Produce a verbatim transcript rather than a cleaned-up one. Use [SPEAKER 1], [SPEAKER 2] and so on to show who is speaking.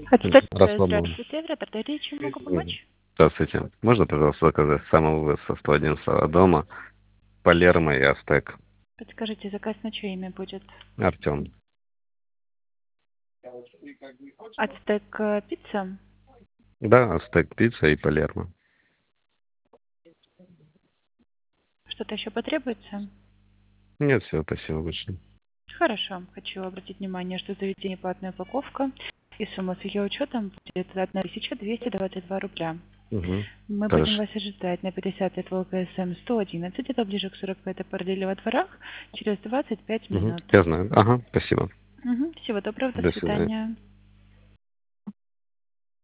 [SPEAKER 1] Ацтек,
[SPEAKER 2] Расслаблен.
[SPEAKER 1] здравствуйте, оператор Дарья, чем могу помочь?
[SPEAKER 2] Здравствуйте. Можно, пожалуйста, заказать самовывоз со сто одиннадцатого дома, Палермо и Ацтек?
[SPEAKER 1] Подскажите, заказ на чье имя будет?
[SPEAKER 2] Артем.
[SPEAKER 1] Ацтек э, пицца?
[SPEAKER 2] Да, Ацтек пицца и Палермо.
[SPEAKER 1] Что-то еще потребуется?
[SPEAKER 2] Нет, все, спасибо большое.
[SPEAKER 1] Хорошо. Хочу обратить внимание, что заведение платная упаковка и сумма с ее учетом будет одна тысяча двести двадцать два рубля.
[SPEAKER 2] Угу.
[SPEAKER 1] Мы будем
[SPEAKER 2] Хорошо.
[SPEAKER 1] вас ожидать на пятьдесят лет ВЛКСМ сто одиннадцать, это ближе к сорок пятой параллели во дворах, через двадцать пять
[SPEAKER 2] Угу.
[SPEAKER 1] минут.
[SPEAKER 2] Я знаю. Ага, спасибо.
[SPEAKER 1] Мгм. Всего доброго, до
[SPEAKER 2] До свидания.
[SPEAKER 1] свидания.